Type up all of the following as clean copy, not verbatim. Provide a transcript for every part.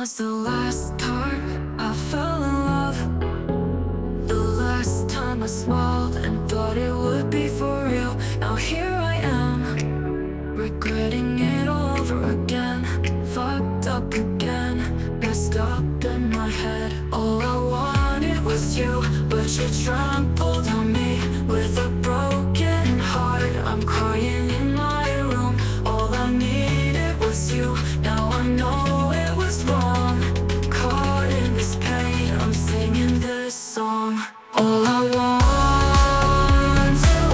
was the last time I fell in love. The last time I smiled and thought it would be for real. Now here I am, regretting it all over again. Fucked up again, messed up in my head. All I wanted was you, but you trampled on me with a broken heart. I'm crying in my room. All I needed was you. Now I know it was wrong. Caught in this pain, I'm singing this song. All I wanted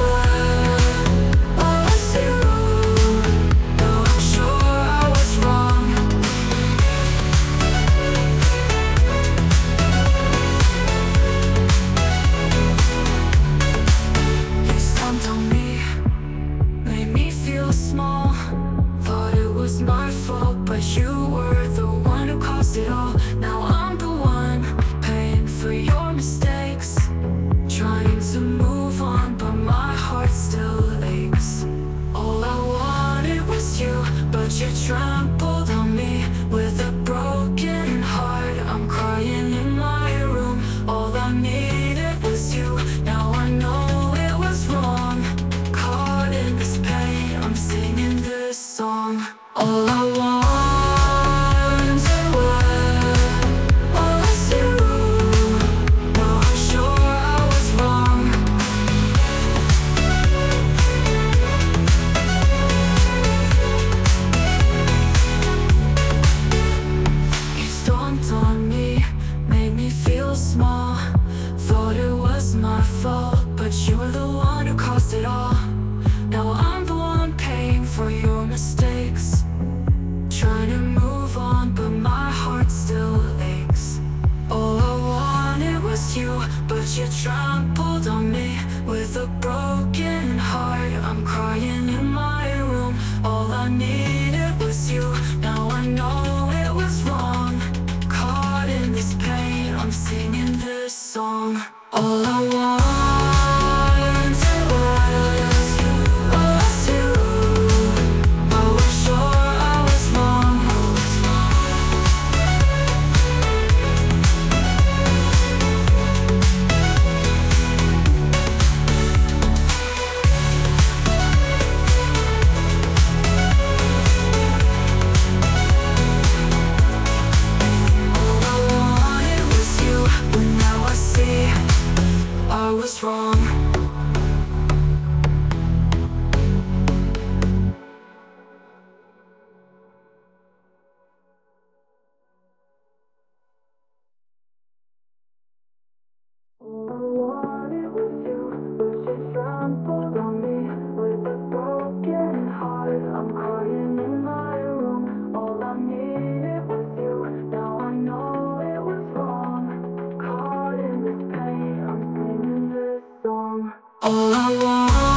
was you. Now I'm sure I was wrong. You stomped on me, made me feel small. Thought it was my fault, but you were the one who caused it all. Now I'm the one paying for your mistakes. Trying to move on, but my heart still aches. All I wanted was you, but you trampled on me with a broken heart. I'm crying in my room. All I needed was you. Now I know it was wrong. Caught in this pain, I'm singing this song. All I wanted was you. Now I'm sure I was wrong. You stomped on me, made me feel small. Thought it was my fault, but you were the one who caused it all. Now I'm the one paying for your mistakes. Trying to move on, but my heart still aches. All I wanted was you, but you trampled on me with a broken heart. I'm crying in my room. All I needed was you. Now I know it was wrong. Caught in this pain, I'm singing this song. All I wanted was you. I was sure I was wrong. All I wanted was you, but now I see I was wrong. All I wanted was you, but you trampled on me with a broken heart. I'm crying in my room. All I needed was you. Now I know it was wrong. Caught in this pain, I'm singing this song. All I want